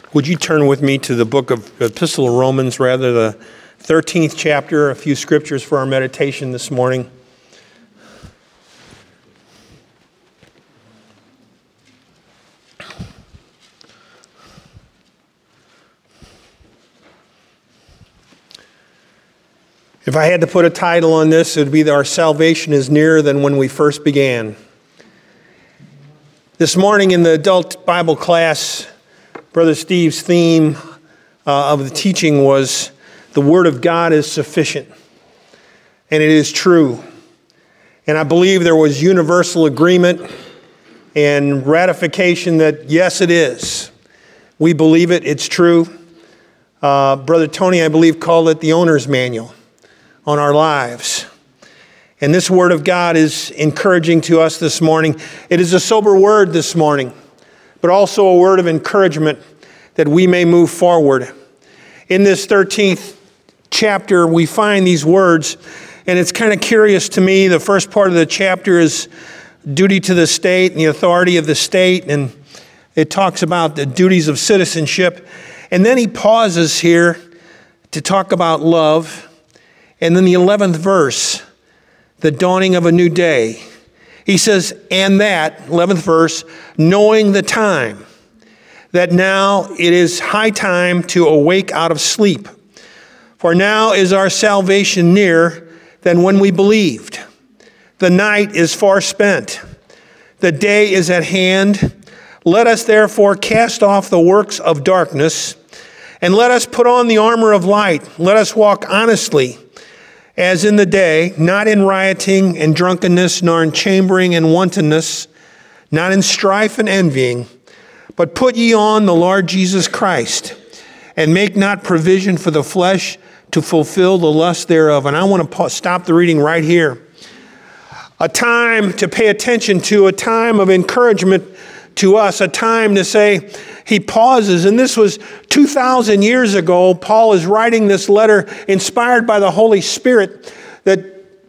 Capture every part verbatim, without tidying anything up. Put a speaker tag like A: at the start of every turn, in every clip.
A: Would you turn with me to the book of Epistle of Romans, rather the thirteenth chapter, a few scriptures for our meditation this morning. If I had to put a title on this, it would be Our Salvation is Nearer Than When We First Began. This morning in the adult Bible class, Brother Steve's theme uh, of the teaching was, the Word of God is sufficient. And it is true. And I believe there was universal agreement and ratification that, yes, it is. We believe it. It's true. Uh, Brother Tony, I believe, called it the owner's manual on our lives. And this Word of God is encouraging to us this morning. It is a sober word this morning, but also a word of encouragement that we may move forward. In this thirteenth chapter, we find these words, and it's kind of curious to me. The first part of the chapter is duty to the state and the authority of the state, and it talks about the duties of citizenship. And then he pauses here to talk about love. And then the eleventh verse, the dawning of a new day. He says, and that, eleventh verse, knowing the time, that now it is high time to awake out of sleep. For now is our salvation nearer than when we believed. The night is far spent. The day is at hand. Let us therefore cast off the works of darkness, and let us put on the armor of light. Let us walk honestly, as in the day, not in rioting and drunkenness, nor in chambering and wantonness, not in strife and envying, but put ye on the Lord Jesus Christ, and make not provision for the flesh to fulfill the lust thereof. And I want to stop the reading right here. A time to pay attention to, a time of encouragement to us, a time to say, he pauses, and this was two thousand years ago. Paul is writing this letter inspired by the Holy Spirit that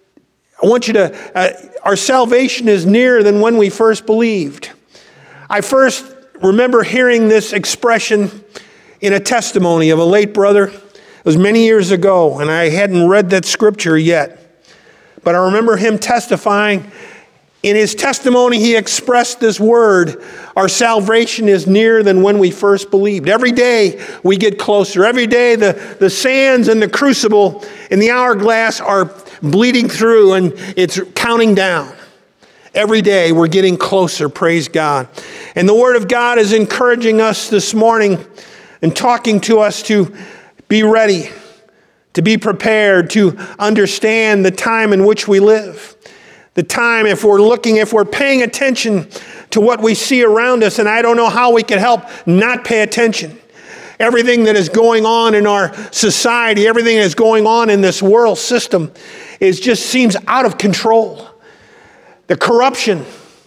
A: I want you to, uh, our salvation is nearer than when we first believed. I first remember hearing this expression in a testimony of a late brother. It was many years ago, and I hadn't read that scripture yet. But I remember him testifying. In his testimony, he expressed this word, our salvation is nearer than when we first believed. Every day we get closer. Every day the, the sands in the crucible in the hourglass are bleeding through and it's counting down. Every day we're getting closer, praise God. And the Word of God is encouraging us this morning and talking to us to be ready, to be prepared, to understand the time in which we live. The time, if we're looking, if we're paying attention to what we see around us, and I don't know how we can help not pay attention. Everything that is going on in our society, everything that is going on in this world system, is just seems out of control. The corruption,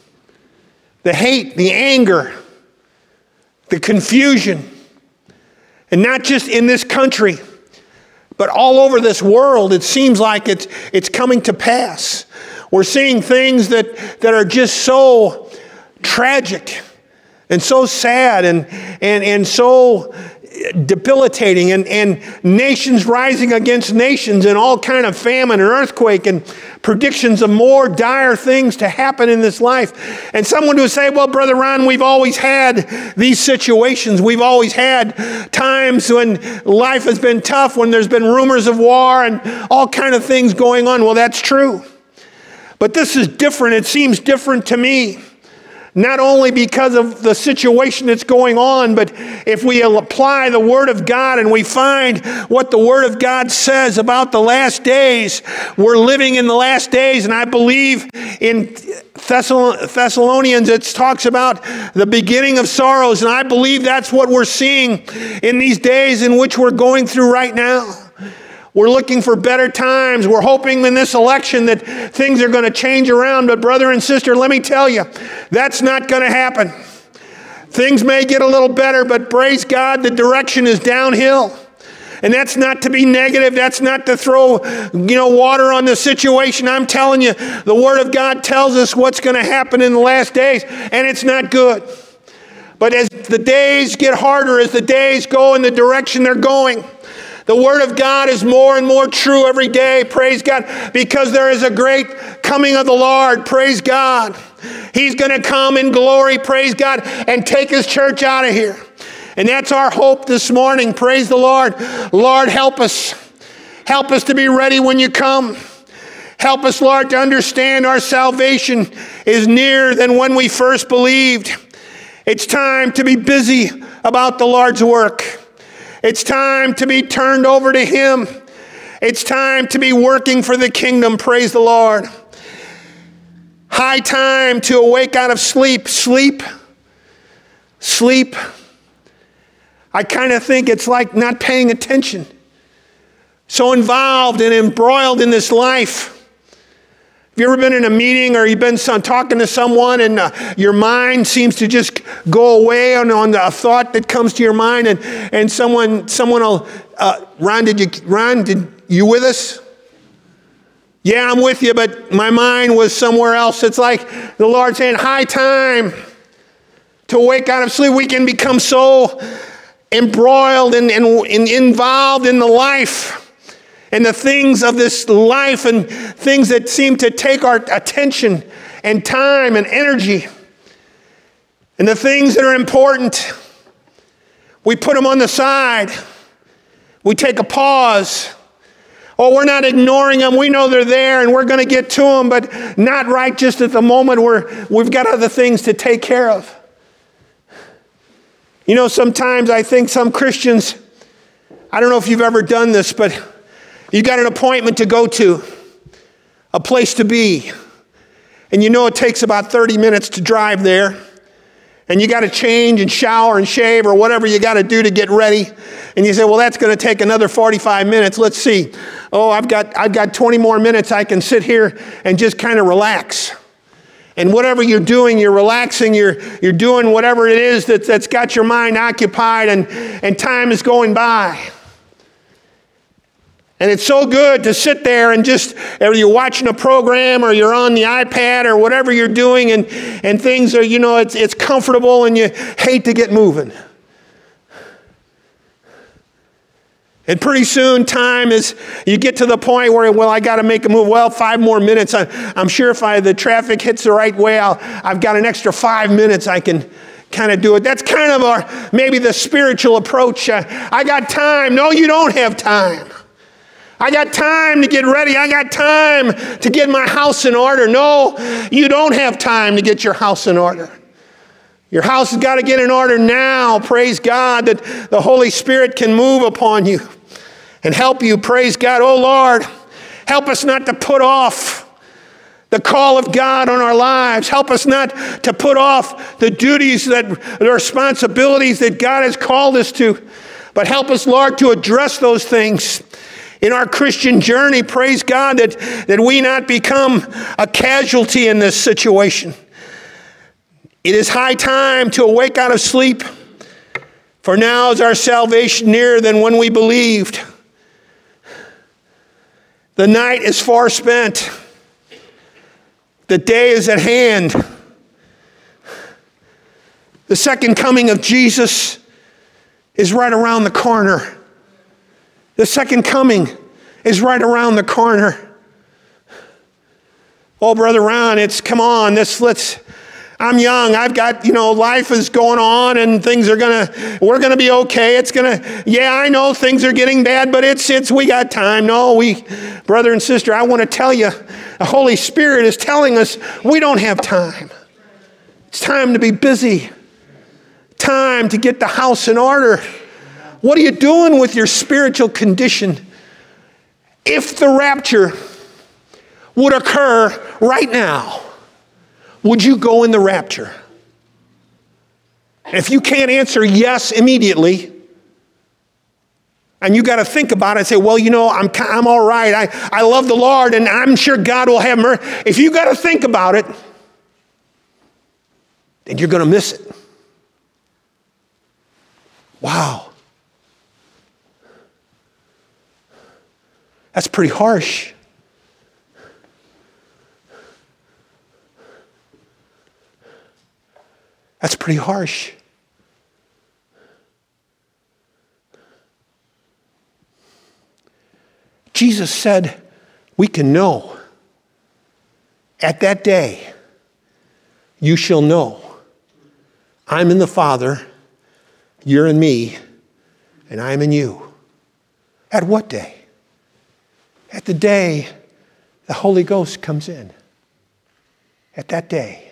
A: the hate, the anger, the confusion, and not just in this country, but all over this world, it seems like it's it's coming to pass. We're seeing things that, that are just so tragic and so sad and, and, and so debilitating, and, and nations rising against nations, and all kind of famine and earthquake and predictions of more dire things to happen in this life. And someone would say, well, Brother Ron, we've always had these situations. We've always had times when life has been tough, when there's been rumors of war and all kind of things going on. Well, that's true. But this is different. It seems different to me. Not only because of the situation that's going on, but if we apply the Word of God and we find what the Word of God says about the last days, we're living in the last days. And I believe in Thessalonians it talks about the beginning of sorrows. And I believe that's what we're seeing in these days in which we're going through right now. We're looking for better times. We're hoping in this election that things are going to change around. But brother and sister, let me tell you, that's not going to happen. Things may get a little better, but praise God, the direction is downhill. And that's not to be negative. That's not to throw, you know, water on the situation. I'm telling you, the Word of God tells us what's going to happen in the last days, and it's not good. But as the days get harder, as the days go in the direction they're going, the Word of God is more and more true every day, praise God, because there is a great coming of the Lord, praise God. He's going to come in glory, praise God, and take His church out of here. And that's our hope this morning, praise the Lord. Lord, help us. Help us to be ready when you come. Help us, Lord, to understand our salvation is nearer than when we first believed. It's time to be busy about the Lord's work. It's time to be turned over to Him. It's time to be working for the kingdom, praise the Lord. High time to awake out of sleep. Sleep. Sleep. I kind of think it's like not paying attention. So involved and embroiled in this life. Have you ever been in a meeting or you've been some, talking to someone and uh, your mind seems to just go away on, on a thought that comes to your mind and, and someone someone will, uh, Ron, did you, Ron, did you with us? Yeah, I'm with you, but my mind was somewhere else. It's like the Lord saying, high time to wake out of sleep. We can become so embroiled and, and, and involved in the life and the things of this life and things that seem to take our attention and time and energy. And the things that are important, we put them on the side. We take a pause. Oh, we're not ignoring them. We know they're there and we're going to get to them, but not right just at the moment where we've got other things to take care of. You know, sometimes I think some Christians, I don't know if you've ever done this, but you got an appointment to go to, a place to be, and you know it takes about thirty minutes to drive there, and you got to change and shower and shave or whatever you got to do to get ready, and you say, well, that's going to take another forty-five minutes. Let's see. Oh, I've got I've got twenty more minutes. I can sit here and just kind of relax. And whatever you're doing, you're relaxing, you're you're doing whatever it is that, that's got your mind occupied, and, and time is going by. And it's so good to sit there and just, or you're watching a program or you're on the iPad or whatever you're doing, and, and things are, you know, it's, it's comfortable and you hate to get moving. And pretty soon time is, you get to the point where, well, I got to make a move. Well, five more minutes. I, I'm sure if I, the traffic hits the right way, I'll, I've got an extra five minutes I can kind of do it. That's kind of our, maybe the spiritual approach. Uh, I got time. No, you don't have time. I got time to get ready. I got time to get my house in order. No, you don't have time to get your house in order. Your house has got to get in order now. Praise God that the Holy Spirit can move upon you and help you. Praise God. Oh, Lord, help us not to put off the call of God on our lives. Help us not to put off the duties, that the responsibilities that God has called us to. But help us, Lord, to address those things in our Christian journey. Praise God that, that we not become a casualty in this situation. It is high time to awake out of sleep, for now is our salvation nearer than when we believed. The night is far spent. The day is at hand. The second coming of Jesus is right around the corner. The second coming is right around the corner. Oh, Brother Ron, it's, come on, this, let's, I'm young. I've got, you know, life is going on and things are going to, we're going to be okay. It's going to, yeah, I know things are getting bad, but it's, it's, we got time. No, we, brother and sister, I want to tell you, the Holy Spirit is telling us we don't have time. It's time to be busy. Time to get the house in order. What are you doing with your spiritual condition? If the rapture would occur right now, would you go in the rapture? If you can't answer yes immediately, and you got to think about it and say, well, you know, I'm, I'm all right. I, I love the Lord, and I'm sure God will have mercy. If you got to think about it, then you're going to miss it. Wow. That's pretty harsh. That's pretty harsh. Jesus said we can know. At that day, you shall know I'm in the Father, you're in me, and I'm in you. At what day? At the day the Holy Ghost comes in. At that day.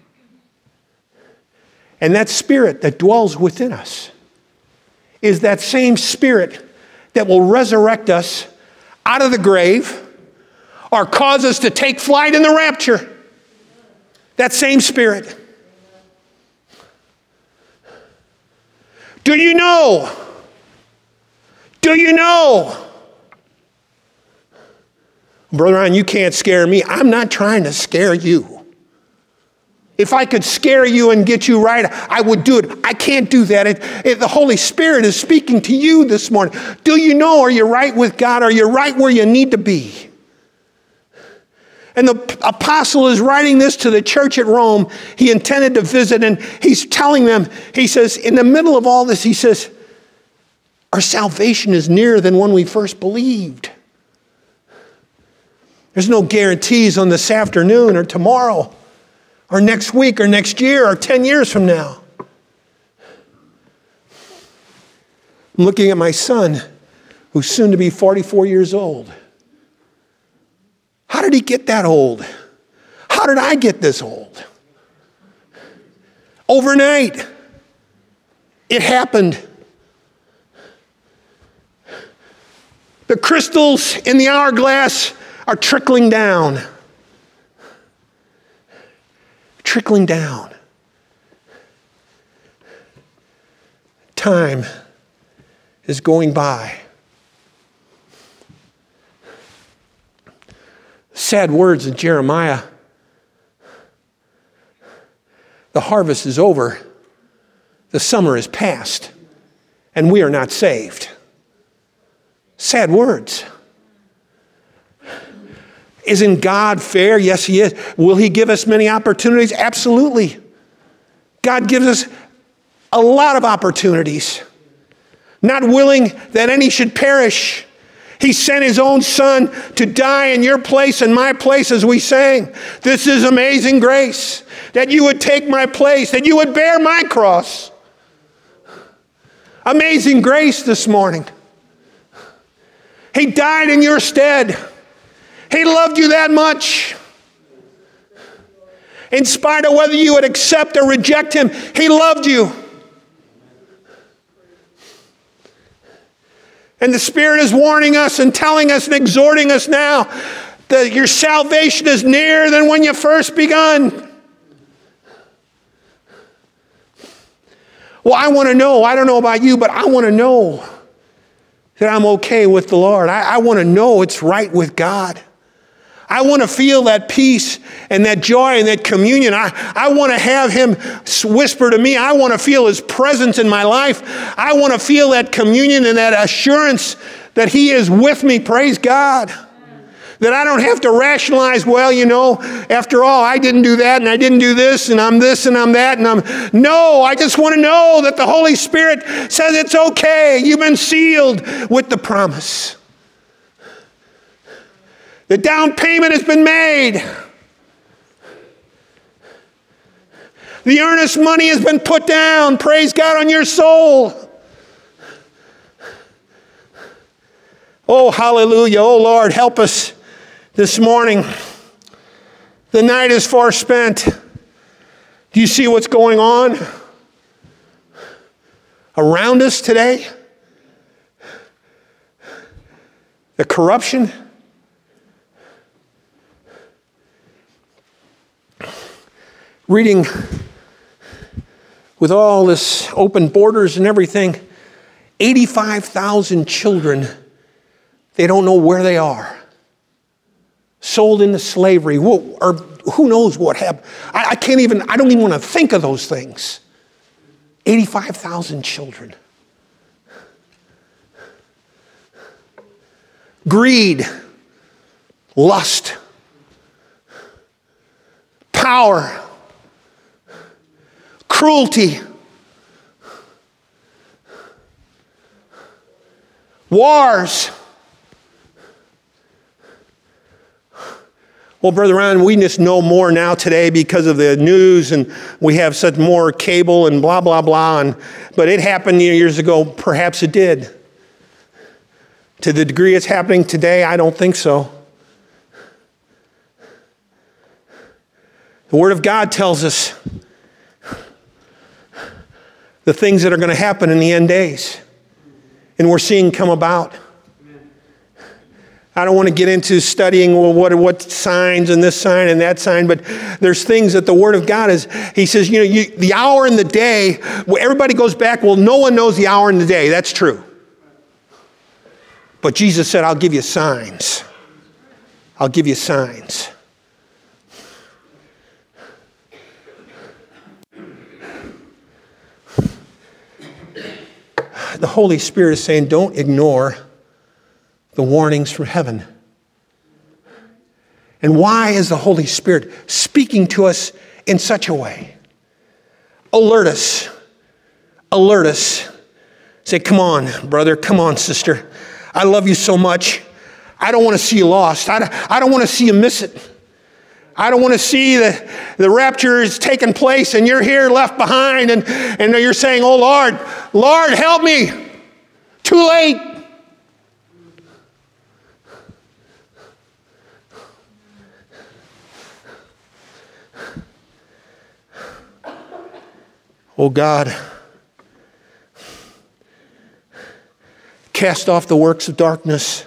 A: And that Spirit that dwells within us is that same Spirit that will resurrect us out of the grave or cause us to take flight in the rapture. That same Spirit. Do you know? Do you know? Brother Ryan, you can't scare me. I'm not trying to scare you. If I could scare you and get you right, I would do it. I can't do that. It, it, the Holy Spirit is speaking to you this morning. Do you know, are you right with God? Are you right where you need to be? And the apostle is writing this to the church at Rome. He intended to visit, and he's telling them, he says, in the middle of all this, he says, our salvation is nearer than when we first believed. There's no guarantees on this afternoon or tomorrow or next week or next year or ten years from now. I'm looking at my son, who's soon to be forty-four years old. How did he get that old? How did I get this old? Overnight. It happened. The crystals in the hourglass are trickling down. Trickling down. Time is going by. Sad words in Jeremiah. The harvest is over. The summer is past. And we are not saved. Sad words. Isn't God fair? Yes, He is. Will He give us many opportunities? Absolutely. God gives us a lot of opportunities. Not willing that any should perish. He sent His own Son to die in your place and my place, as we sang. This is amazing grace. That you would take my place. That you would bear my cross. Amazing grace this morning. He died in your stead. He loved you that much. In spite of whether you would accept or reject Him, He loved you. And the Spirit is warning us and telling us and exhorting us now that your salvation is nearer than when you first begun. Well, I want to know. I don't know about you, but I want to know that I'm okay with the Lord. I, I want to know it's right with God. I want to feel that peace and that joy and that communion. I, I want to have Him whisper to me. I want to feel His presence in my life. I want to feel that communion and that assurance that He is with me. Praise God. That I don't have to rationalize, well, you know, after all, I didn't do that and I didn't do this and I'm this and I'm that and I'm... No, I just want to know that the Holy Spirit says it's okay. You've been sealed with the promise. The down payment has been made. The earnest money has been put down. Praise God on your soul. Oh, hallelujah. Oh, Lord, help us this morning. The night is far spent. Do you see what's going on around us today? The corruption. Reading with all this open borders and everything, eighty-five thousand children, they don't know where they are. Sold into slavery, or who knows what happened. I, I can't even, I don't even want to think of those things. eighty-five thousand children. Greed, lust, power, cruelty, wars, Well, Brother Ron, we just know more now today because of the news, and we have such more cable and blah, blah, blah. And, but it happened years ago. Perhaps it did. To the degree it's happening today, I don't think so. The Word of God tells us the things that are going to happen in the end days. And we're seeing come about. I don't want to get into studying well, what what signs and this sign and that sign, but there's things that the Word of God is. He says, you know, you, the hour and the day, well, everybody goes back, well, no one knows the hour and the day. That's true. But Jesus said, I'll give you signs. I'll give you signs. The Holy Spirit is saying, don't ignore the warnings from heaven. And why is the Holy Spirit speaking to us in such a way? Alert us. Alert us. Say, come on, brother. Come on, sister. I love you so much. I don't want to see you lost. I don't, I don't want to see you miss it. I don't want to see the, the rapture is taking place and you're here left behind and, and you're saying, oh, Lord, Lord, help me. Too late. Oh God, cast off the works of darkness.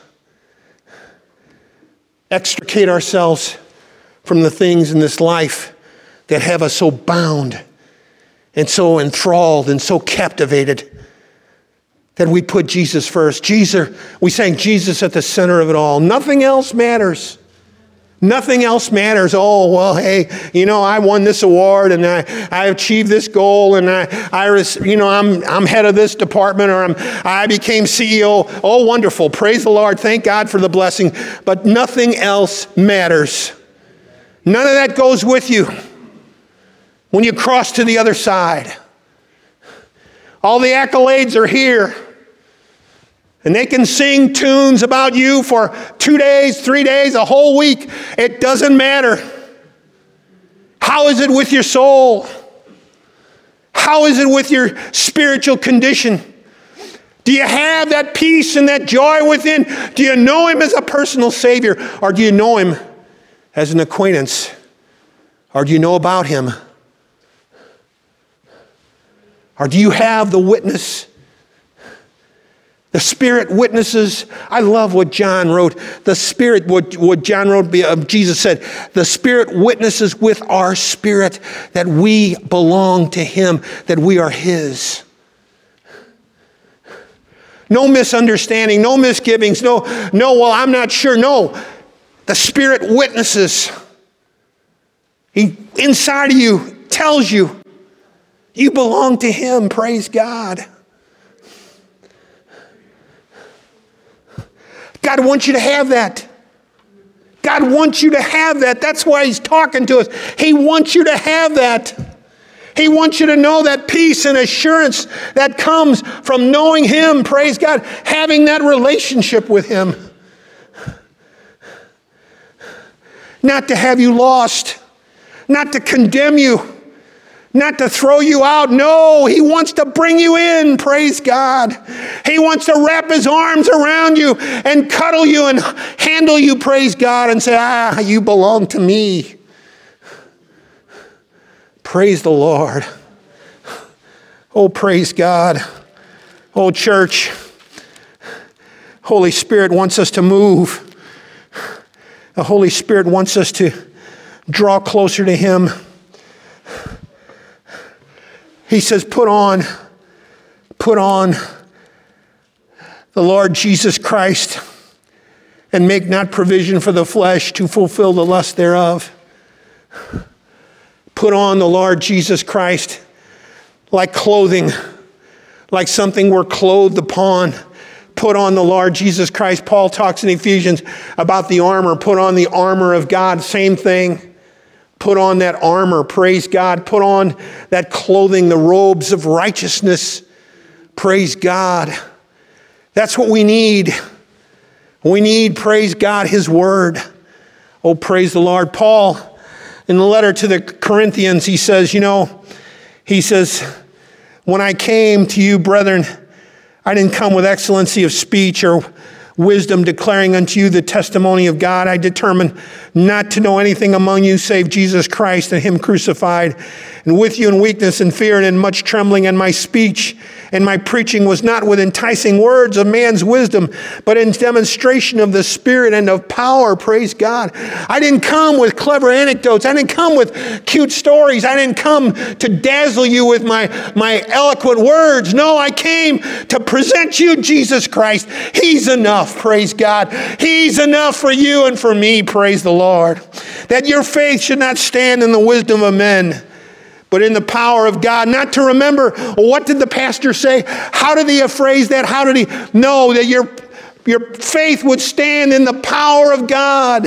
A: Extricate ourselves from the things in this life that have us so bound and so enthralled and so captivated that we put Jesus first. Jesus, we sang Jesus at the center of it all. Nothing else matters. Nothing else matters. Oh, well, hey, you know, I won this award and I, I achieved this goal and I, I was, you know, I'm, I'm head of this department or I'm, I became C E O. Oh, wonderful. Praise the Lord. Thank God for the blessing. But nothing else matters. None of that goes with you when you cross to the other side. All the accolades are here. And they can sing tunes about you for two days, three days, a whole week. It doesn't matter. How is it with your soul? How is it with your spiritual condition? Do you have that peace and that joy within? Do you know Him as a personal Savior? Or do you know Him as an acquaintance? Or do you know about Him? Or do you have the witness? The Spirit witnesses. I love what John wrote. The Spirit, what, what John wrote, Jesus said, the Spirit witnesses with our spirit that we belong to Him, that we are His. No misunderstanding, no misgivings, no, no, well, I'm not sure. No, the Spirit witnesses. He, inside of you, tells you, you belong to Him. Praise God. God wants you to have that. God wants you to have that. That's why He's talking to us. He wants you to have that. He wants you to know that peace and assurance that comes from knowing Him, praise God, having that relationship with Him. Not to have you lost, not to condemn you, not to throw you out. No, He wants to bring you in, praise God. He wants to wrap His arms around you and cuddle you and handle you, praise God, and say, ah, you belong to me. Praise the Lord. Oh, praise God. Oh, church. Holy Spirit wants us to move. The Holy Spirit wants us to draw closer to Him. He says, put on, put on the Lord Jesus Christ and make not provision for the flesh to fulfill the lust thereof. Put on the Lord Jesus Christ like clothing, like something we're clothed upon. Put on the Lord Jesus Christ. Paul talks in Ephesians about the armor. Put on the armor of God. Same thing. Put on that armor, praise God. Put on that clothing, the robes of righteousness, praise God. That's what we need. We need, praise God, His Word. Oh, praise the Lord. Paul, in the letter to the Corinthians, he says, you know, he says, when I came to you, brethren, I didn't come with excellency of speech or wisdom declaring unto you the testimony of God. I determined not to know anything among you save Jesus Christ and him crucified. And with you in weakness and fear and in much trembling, and my speech and my preaching was not with enticing words of man's wisdom, but in demonstration of the Spirit and of power. Praise God. I didn't come with clever anecdotes. I didn't come with cute stories. I didn't come to dazzle you with my, my eloquent words. No, I came to present you Jesus Christ. He's enough. Praise God. He's enough for you and for me. Praise the Lord. That your faith should not stand in the wisdom of men, but in the power of God. Not to remember, what did the pastor say? How did he phrase that? How did he know that your, your faith would stand in the power of God?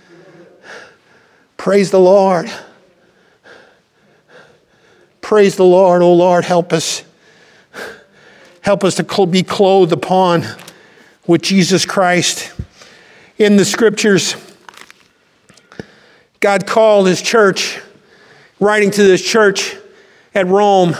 A: Praise the Lord. Praise the Lord. Oh Lord, help us. Help us to be clothed upon with Jesus Christ. In the scriptures, God called his church, writing to this church at Rome,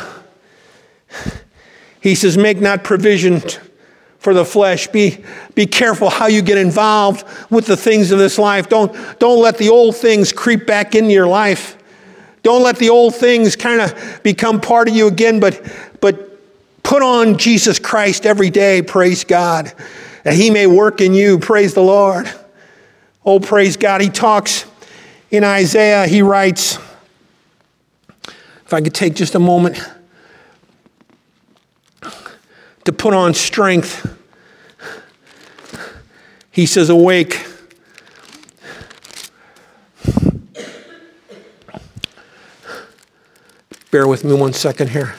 A: he says, make not provision for the flesh. Be, be careful how you get involved with the things of this life. Don't, don't let the old things creep back into your life. Don't let the old things kind of become part of you again, but, but put on Jesus Christ every day, praise God, that he may work in you, praise the Lord. Oh, praise God. He talks in Isaiah, he writes, if I could take just a moment to put on strength. He says, awake. Bear with me one second here.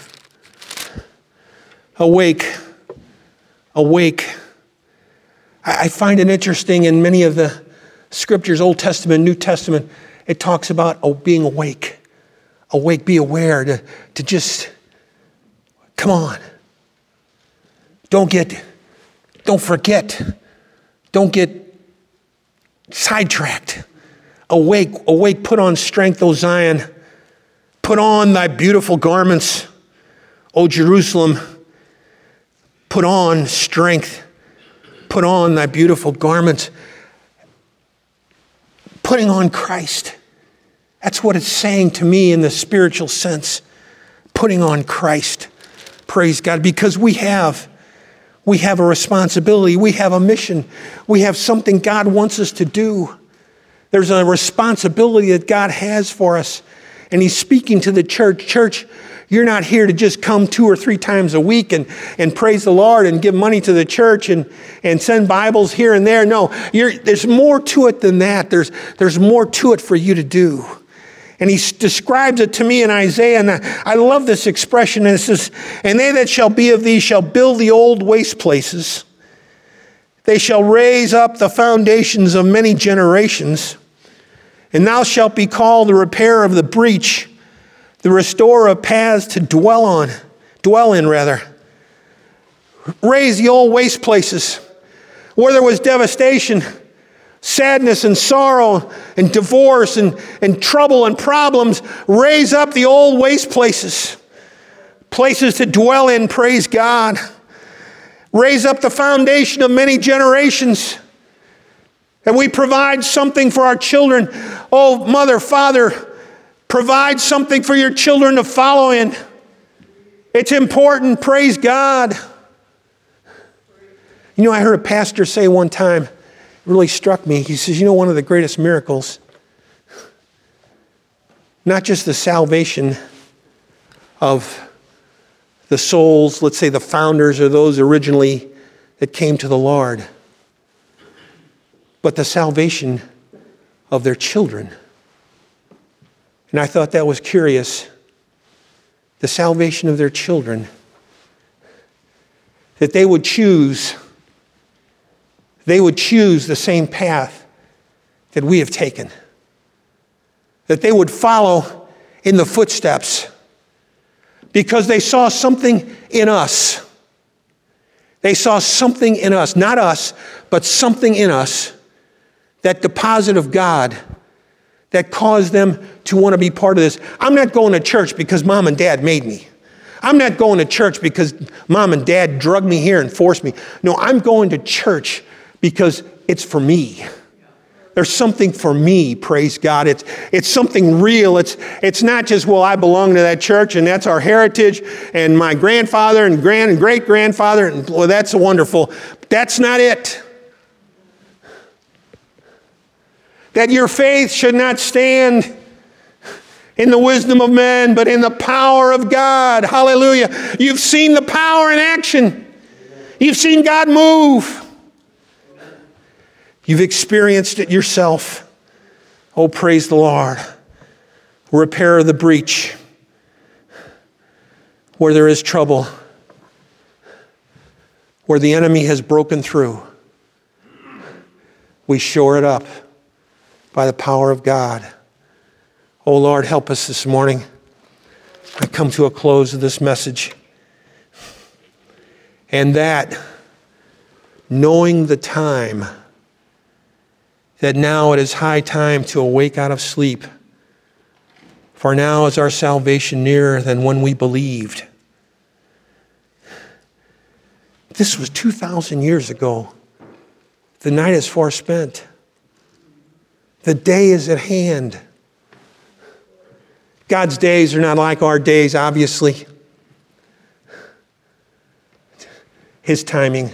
A: Awake. Awake. I find it interesting in many of the scriptures, Old Testament, New Testament, it talks about oh, being awake. Awake, be aware, to, to just, come on. Don't get, don't forget. Don't get sidetracked. Awake, awake, put on strength, O Zion. Put on thy beautiful garments, O Jerusalem. Put on strength. Put on thy beautiful garments. Putting on Christ. That's what it's saying to me in the spiritual sense. Putting on Christ. Praise God. Because we have, we have a responsibility. We have a mission. We have something God wants us to do. There's a responsibility that God has for us. And he's speaking to the church. Church, you're not here to just come two or three times a week and, and praise the Lord and give money to the church and, and send Bibles here and there. No, you're, there's more to it than that. There's, there's more to it for you to do. And he describes it to me in Isaiah, and I, I love this expression. And it says, and they that shall be of thee shall build the old waste places. They shall raise up the foundations of many generations. And thou shalt be called the repairer of the breach, the restorer of paths to dwell on, dwell in rather. Raise the old waste places where there was devastation, sadness and sorrow and divorce and, and trouble and problems. Raise up the old waste places, places to dwell in, praise God. Raise up the foundation of many generations. And we provide something for our children. Oh, mother, father, provide something for your children to follow in. It's important, praise God. You know, I heard a pastor say one time, it really struck me. He says, you know, one of the greatest miracles, not just the salvation of the souls, let's say the founders or those originally that came to the Lord, but the salvation of their children. And I thought that was curious. The salvation of their children. That they would choose, they would choose the same path that we have taken. That they would follow in the footsteps because they saw something in us. They saw something in us, not us, but something in us that deposit of God that caused them to want to be part of this. I'm not going to church because mom and dad made me. I'm not going to church because mom and dad drug me here and forced me. No, I'm going to church because it's for me. There's something for me, praise God. It's, it's something real. It's, it's not just, well, I belong to that church and that's our heritage and my grandfather and grand and great-grandfather, and well, that's wonderful. That's not it. That your faith should not stand in the wisdom of men, but in the power of God. Hallelujah. You've seen the power in action. You've seen God move. You've experienced it yourself. Oh, praise the Lord. Repair the breach where there is trouble, where the enemy has broken through. We shore it up by the power of God. Oh, Lord, help us this morning. I come to a close of this message. And that, knowing the time, that now it is high time to awake out of sleep. For now is our salvation nearer than when we believed. This was two thousand years ago. The night is far spent. The day is at hand. God's days are not like our days, obviously. His timing.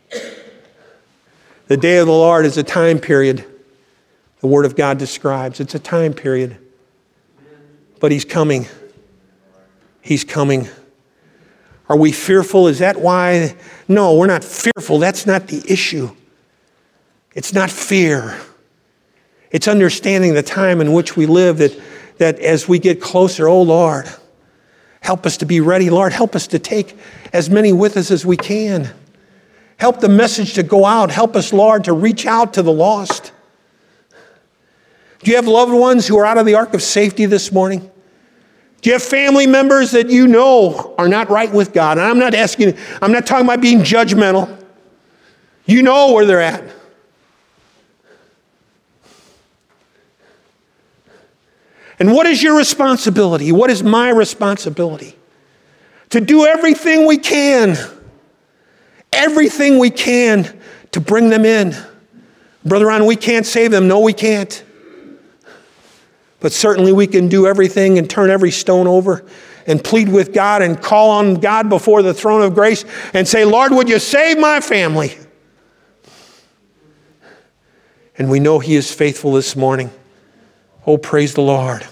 A: The day of the Lord is a time period the Word of God describes. It's a time period. But He's coming. He's coming. Are we fearful? Is that why? No, we're not fearful. That's not the issue. It's not fear. It's understanding the time in which we live, that, that as we get closer, oh Lord, help us to be ready. Lord, help us to take as many with us as we can. Help the message to go out. Help us, Lord, to reach out to the lost. Do you have loved ones who are out of the ark of safety this morning? Do you have family members that you know are not right with God? And I'm not asking, I'm not talking about being judgmental. You know where they're at. And what is your responsibility? What is my responsibility? To do everything we can, everything we can to bring them in. Brother Ron, we can't save them. No, we can't. But certainly we can do everything and turn every stone over and plead with God and call on God before the throne of grace and say, Lord, would you save my family? And we know He is faithful this morning. Oh, praise the Lord.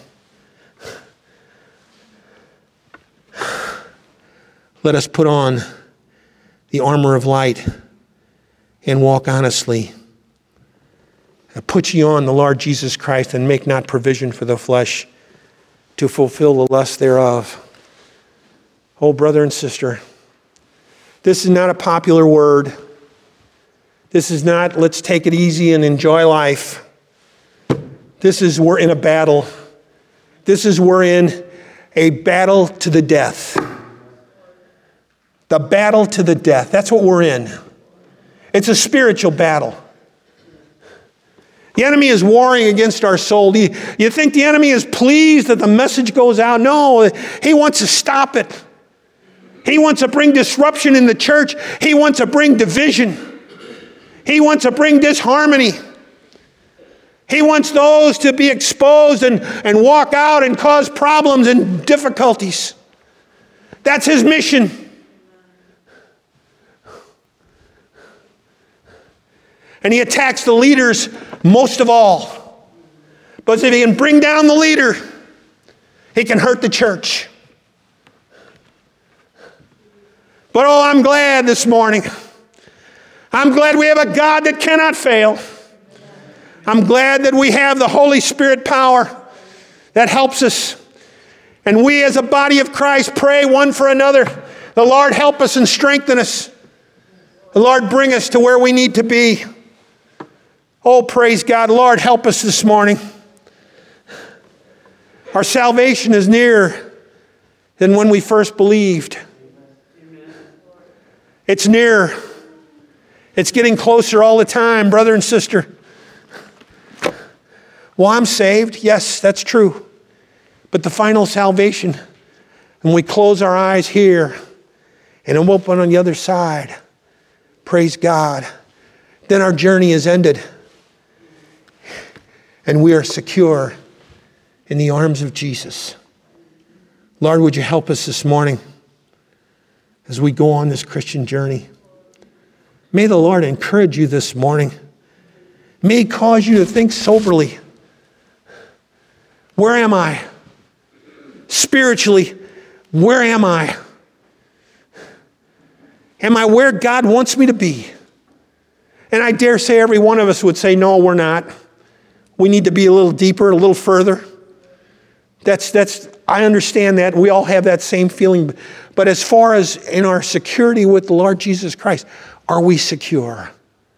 A: Let us put on the armor of light and walk honestly. Put ye on the Lord Jesus Christ and make not provision for the flesh to fulfill the lust thereof. Oh, brother and sister, this is not a popular word. This is not, let's take it easy and enjoy life. This is, we're in a battle. This is, we're in a battle to the death. The battle to the death. That's what we're in. It's a spiritual battle. The enemy is warring against our soul. Do you, you think the enemy is pleased that the message goes out? No, he wants to stop it. He wants to bring disruption in the church. He wants to bring division. He wants to bring disharmony. He wants those to be exposed and, and walk out and cause problems and difficulties. That's his mission. And he attacks the leaders most of all. But if he can bring down the leader, he can hurt the church. But oh, I'm glad this morning. I'm glad we have a God that cannot fail. I'm glad that we have the Holy Spirit power that helps us. And we as a body of Christ pray one for another. The Lord help us and strengthen us. The Lord bring us to where we need to be. Oh, praise God. Lord, help us this morning. Our salvation is nearer than when we first believed. It's nearer. It's getting closer all the time, brother and sister. Well, I'm saved. Yes, that's true. But the final salvation, when we close our eyes here and I'm open on the other side, praise God, then our journey is ended. And we are secure in the arms of Jesus. Lord, would you help us this morning as we go on this Christian journey? May the Lord encourage you this morning. May He cause you to think soberly. Where am I? Spiritually, where am I? Am I where God wants me to be? And I dare say every one of us would say, no, we're not. We need to be a little deeper, a little further. That's, that's, I understand that. We all have that same feeling. But as far as in our security with the Lord Jesus Christ, are we secure?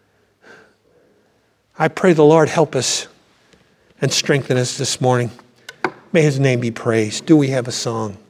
A: I pray the Lord help us and strengthen us this morning. May His name be praised. Do we have a song?